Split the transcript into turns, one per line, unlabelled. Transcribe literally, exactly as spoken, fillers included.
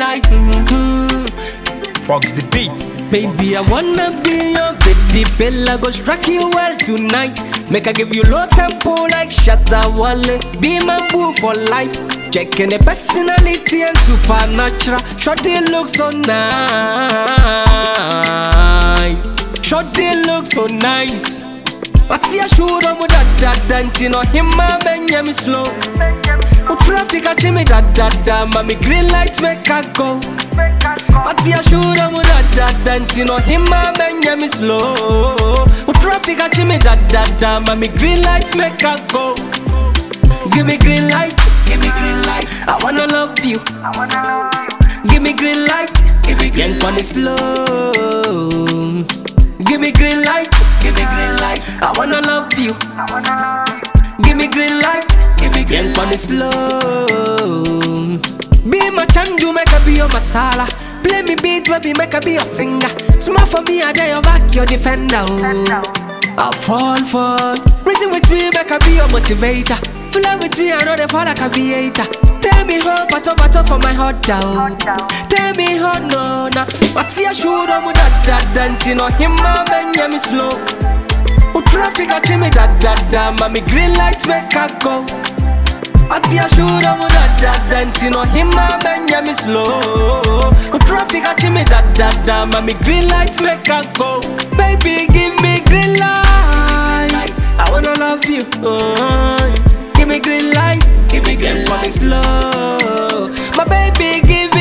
light. Mm-hmm.
Fox the beats.
Baby, I wanna be your baby Bella. Go strike you well tonight. Make I give you low tempo like Shatta Wale. Be my boo for life. Checking the personality and supernatural. Shorty look so nice. Shorty look so nice. But I should have that that dantino him my me slow. U traffic a chimney that that that mommy green light make I go. But I should have that that dantino him my me slow. U traffic a chimney that that that mommy green light make I go. Give me green light, give me green light. I wanna love you, I wanna love you. Give me green light, give me green light. Slow. Give me green light, give me green light. I wanna love you, I wanna love you. Give me green light, give me green light. Slow. Be my chandu, make I be your masala. Play me beat, baby, make I be your singer. Smile for me, I dare your back, your defender. Oh. I'll fall for. Reason with me, make I be your motivator. Fly with me, I know they fall like a aviator. Tell me how, bato bato for my heart down. Tell me how, no, no. But see, I should have that, that, dantino him, my man, me slow. U traffic a chimney, that, that, that, mommy green light make I go. But see, I should have that, that, dantino him, my man, me slow. U traffic a chimney, that, that, that, mommy green light make I go. Baby, give me green light. I wanna love you. Uh, Give me green light, give me green light. Slow. My baby, give